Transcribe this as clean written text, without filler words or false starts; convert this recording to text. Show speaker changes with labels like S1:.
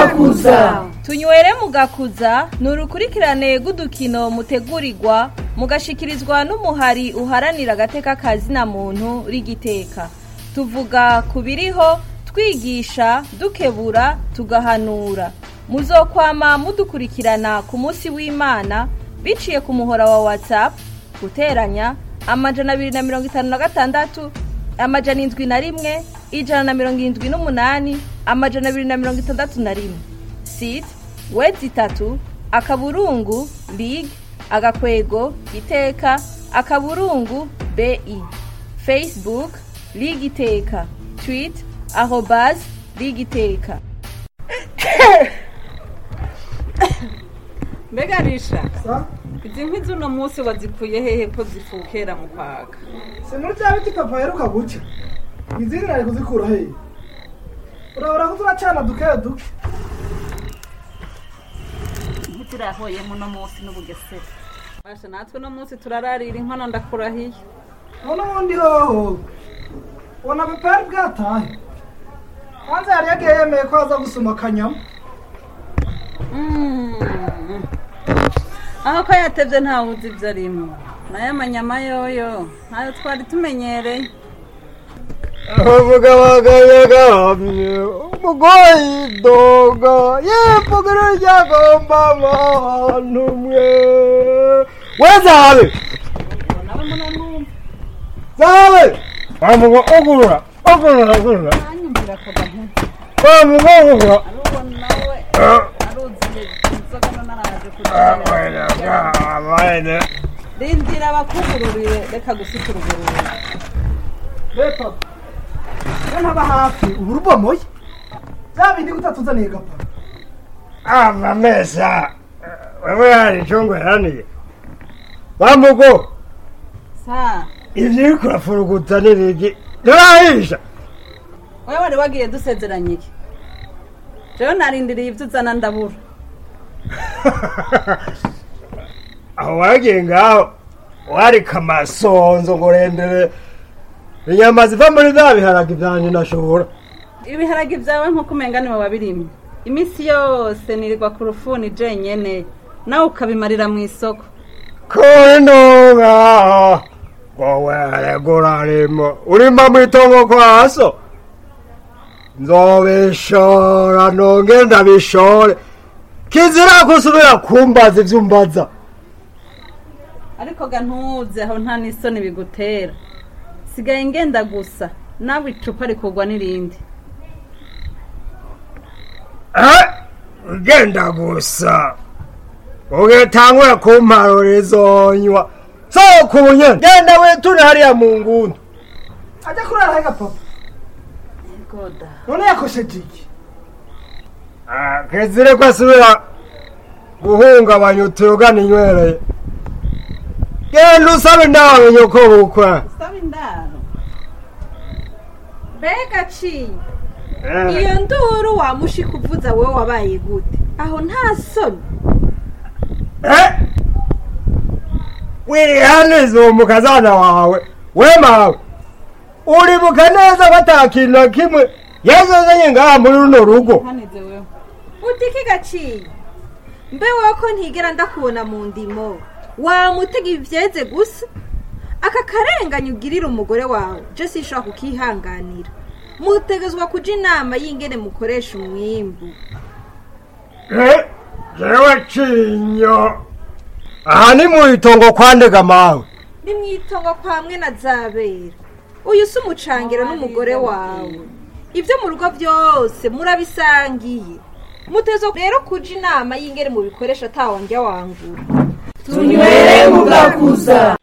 S1: mugakuza.
S2: Tunywere mugakuza ni urukurikirane rw'udukino mutegurirwa mugashikirizwa n'umuhari uharanira agateka kazina muntu rigiteka. Tuvuga kubiriho, twigisha, dukebura, tugahanura. Muzokwama mudukurikirana ku munsi w'Imana biciye ku muhora wa WhatsApp guteranya 256 701 178 261 site wezi 3 akaburungu league agakwego iteka akaburungu BI Facebook Ligue Iteka tweet @Ligue Iteka.
S1: Megarisha izi nkwi z'uno munsi wazikuye hehe ko zifukera mu kwaka?
S3: Se muri cya biti papa yaruka guca izindi nari kuzikura hehe? Urabona ko turacana duke
S1: ntitirahoye muno munsi n'ubugesera. Basha natwe no munsi turararira inkono ndakurahiye.
S3: None ubundi hoho ubona papa bwatahe hanze yari yagiye yemeye ko aza gusuma akanyama.
S1: Aho ko yatevye ntawe uzi ivyo arimo. Nayo amanyama yoyo ntayo twari tumenyereye.
S4: Avuga bagagamye umugoyi doga yepogera yagomba manumwe wezabe
S1: Nawe munanumva.
S4: zabe amugo ogurura
S1: Anyumvira kagame.
S4: amugo ogurura
S1: Aruko nawe aruzi inzoga naraje
S4: abana
S1: Rindira bakugururire reka gusikira ubugurure.
S3: Papa ntaba hafi urubomoye zabindi gutatuzaniye gapa
S4: amamesa wewe hari chongo yani bamugo
S1: Sa
S4: ivyo kurafuruguta niriki narahisha
S1: wewe wari wagiye dusezeranye iki? Jewe narindiriye ivyo uzana ndabura.
S4: aho wagiye ngaho wari kamasonzo ngo rendere inyama ziva muri biharage vyanje nashobora
S1: Ibiharage vyawe nko kumenga ni wabirimye. Imisi yose nirirwa ku rufuni jenyene nawe ukabimarira mu isoko.
S4: kononga gowe gorarimo urima mwitongo kwaso nzobishora nonge ndabishore kizira kusubira kumbaza ivyumbaza
S1: Ariko ga ntuze aho nta nisoni bigutera. Sigaye ngenda gusa nawe icupa rikugwa n'irindi.
S4: genda gusa ugetangura kumparura izonywa so kubunyene genda wetune hariya mu nguni
S3: ajya kurara hega papa
S1: Goda.
S3: none yakosheje iki?
S4: kezire ko asubira guhungabanya utuyoga ninywereye genda usabe nawe nyoko bukwa
S1: Sabe ndaro.
S2: Mbega ci iyo nduru wamushika uvuza wewe wabaye gute? Aho nta soni.
S4: wiri hanizo mukazana wawe wemawe uribuka neza ko atakintu kimwe yazozanye ngaha muri runo rugo
S1: Haneze wewe.
S2: Utiki gaciye. Mbe wako ntigera ndakubona mu ndimo. Wamutega ivyeze gusa. Aka karenganya ugirira umugore wawe. Je sishaka kukihanganira. Mutegezwa kuja inama y'ingene mukoresha umwimbu.
S4: jewe cinyo aha ni mu itongo kwandega mawe
S2: Ni mwitongo kwa mwe na Zabera. Uyu si umucangiro n'umugore wawe. Ivyo mu rugo byose murabisangiye. Mutezo rero kuja inama y'ingene mu bikoresha atawongya wangura.
S1: Tunywere mugakuza.